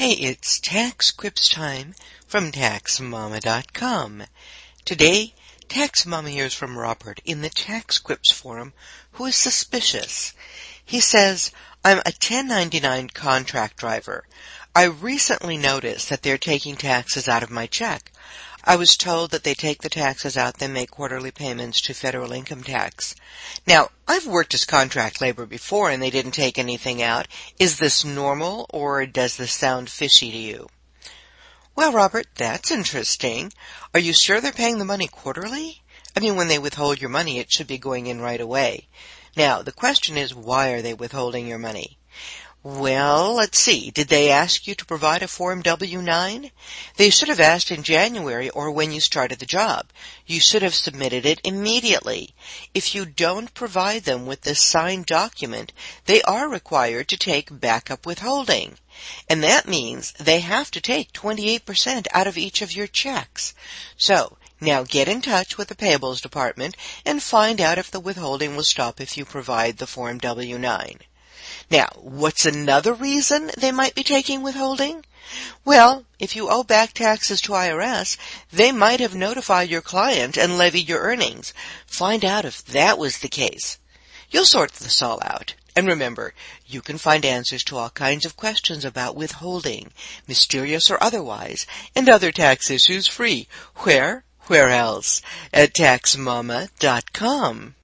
Hey, it's Tax Scripts time from TaxMama.com. Today, Tax Mama hears from Robert in the Tax Scripts forum, who is suspicious. He says, I'm a 1099 contract driver. I recently noticed that they're taking taxes out of my check. I was told that they take the taxes out, then make quarterly payments to federal income tax. Now, I've worked as contract labor before and they didn't take anything out. Is this normal or does this sound fishy to you? Well, Robert, that's interesting. Are you sure they're paying the money quarterly? I mean, when they withhold your money, it should be going in right away. Now, the question is, why are they withholding your money? Well, let's see. Did they ask you to provide a Form W-9? They should have asked in January or when you started the job. You should have submitted it immediately. If you don't provide them with this signed document, they are required to take backup withholding. And that means they have to take 28% out of each of your checks. So, now get in touch with the Payables Department and find out if the withholding will stop if you provide the Form W-9. Now, what's another reason they might be taking withholding? Well, if you owe back taxes to IRS, they might have notified your client and levied your earnings. Find out if that was the case. You'll sort this all out. And remember, you can find answers to all kinds of questions about withholding, mysterious or otherwise, and other tax issues free. Where else? At TaxMama.com.